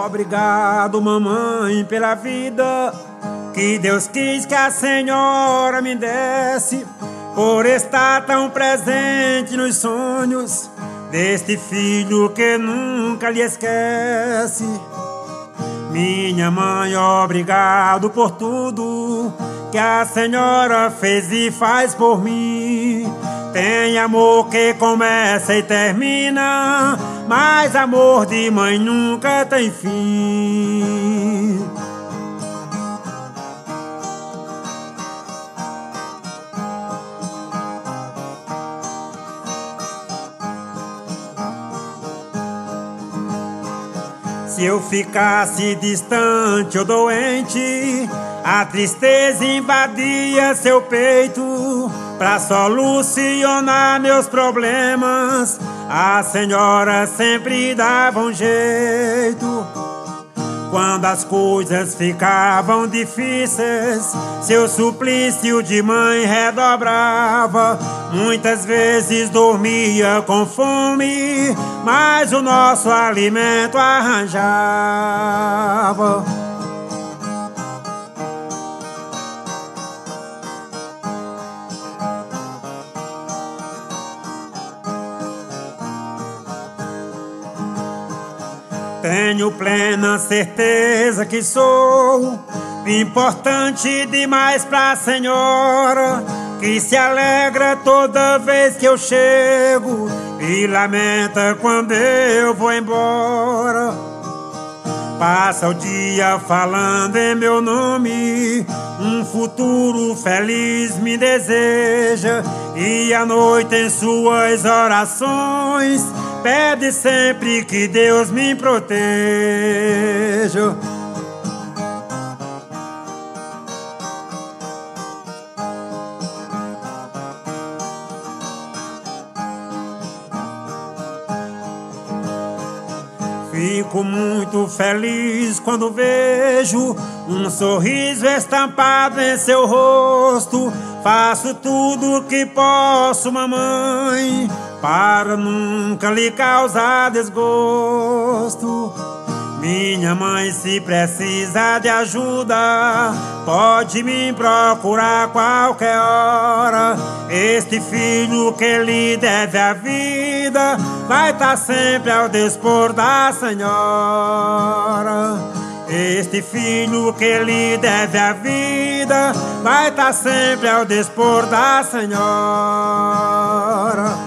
Obrigado, mamãe, pela vida que Deus quis que a senhora me desse, por estar tão presente nos sonhos deste filho que nunca lhe esquece. Minha mãe, obrigado por tudo que a senhora fez e faz por mim. Tem amor que começa e termina, mas amor de mãe nunca tem fim. Se eu ficasse distante ou doente, a tristeza invadia seu peito. Pra solucionar meus problemas, a senhora sempre dava um jeito. Quando as coisas ficavam difíceis, seu suplício de mãe redobrava. Muitas vezes dormia com fome, mas o nosso alimento arranjava. Tenho plena certeza que sou importante demais pra senhora, que se alegra toda vez que eu chego e lamenta quando eu vou embora. Passa o dia falando em meu nome, um futuro feliz me deseja, e à noite em suas orações pede sempre que Deus me proteja. Fico muito feliz quando vejo um sorriso estampado em seu rosto. Faço tudo o que posso, mamãe, para nunca lhe causar desgosto. Minha mãe, se precisa de ajuda, pode me procurar qualquer hora. Este filho que lhe deve a vida vai estar sempre ao dispor da senhora. Este filho que lhe deve a vida vai estar sempre ao dispor da senhora.